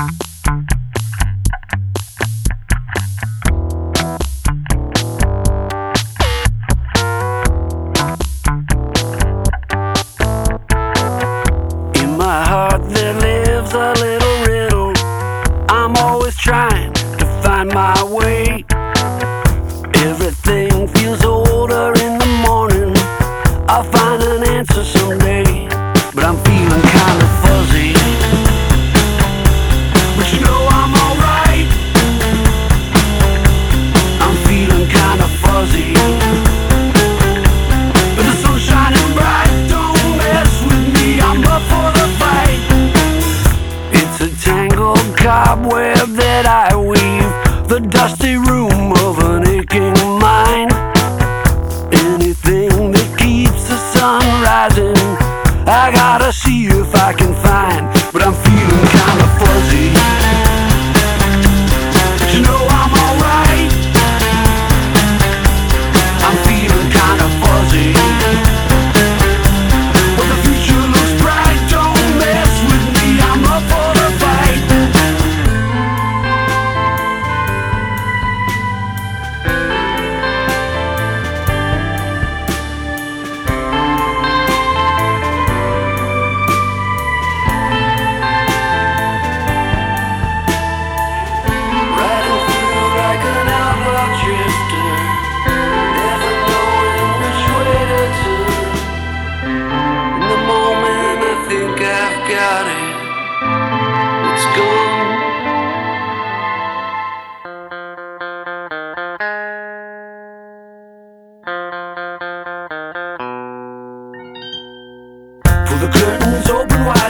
In my heart there lives a little riddle. I'm always trying to find my way. Everything feels older in the morning. I'll find an answer someday, but I'm feeling kind of fuzzy. But you know I'm alright. I'm feeling kind of fuzzy. But the sun's shining bright, don't mess with me, I'm up for the fight. It's a tangled cobweb that I weave, the dusty room of an aching mind. Anything that keeps the sun rising, I gotta see if I can find. But I'm feeling kind of fuzzy. But you know I'm alright. I'm feeling kind of fuzzy. But the future looks bright, don't mess with me, I'm up for the fight. Riding through like an outlaw drifter, never knowing which way to turn. In the moment I think I've got it, it's gone. For the curtains open wide,